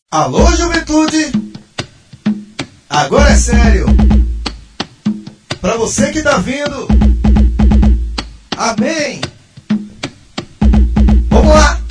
Alô, juventude! Agora é sério! Pra você que tá vindo, amém! Vamos lá!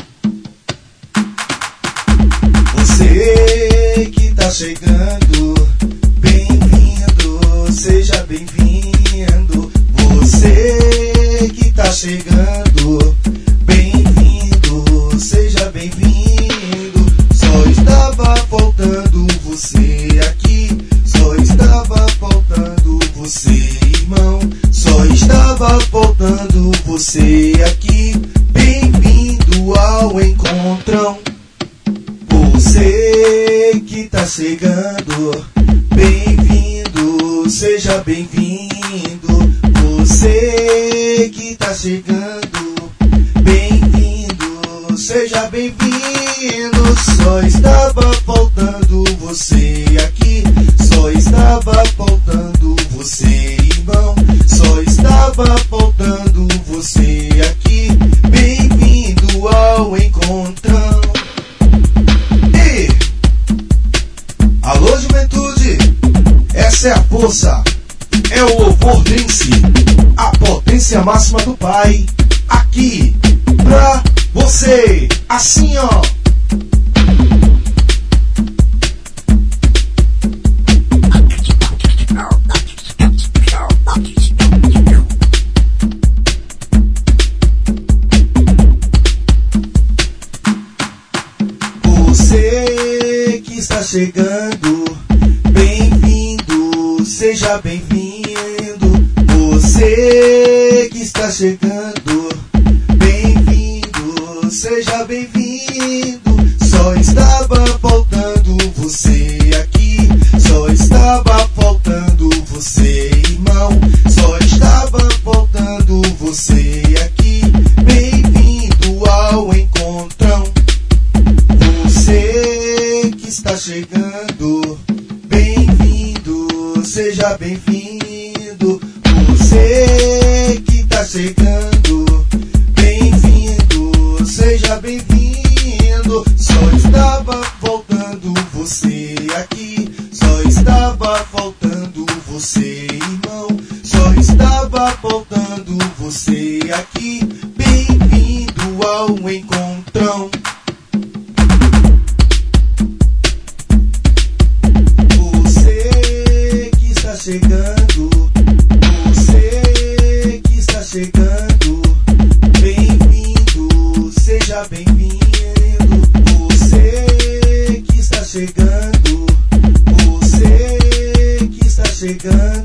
Você que tá chegando, bem-vindo, seja bem-vindo. Você que tá chegando, bem-vindo, seja bem-vindo. Só estava faltando você aqui, só estava faltando você, irmão. Só estava faltando você aqui, bem-vindo ao encontrão. Você que tá chegando, bem-vindo, seja bem-vindo. Você que tá chegando, bem-vindo, seja bem-vindo. Só estava faltando você aqui, só estava faltando você, irmão. Só estava faltando você aqui, bem-vindo ao encontrão. Alô, juventude, essa é a força, é o louvor dance, a potência máxima do Pai, aqui pra você, assim ó. Você que está chegando, bem-vindo, seja bem-vindo. Você que está chegando, bem-vindo, seja bem-vindo. Só estava faltando você aqui, só estava faltando você, irmão. Só estava faltando você aqui, bem-vindo ao encontrão. Você que está chegando, bem-vindo, seja bem-vindo. Você que está chegando, bem-vindo, seja bem-vindo. Só estava faltando você aqui, só estava faltando você, irmão. Só estava faltando você aqui, bem-vindo ao encontrão. Chegando, você que está chegando, bem-vindo, seja bem-vindo. Você que está chegando, você que está chegando.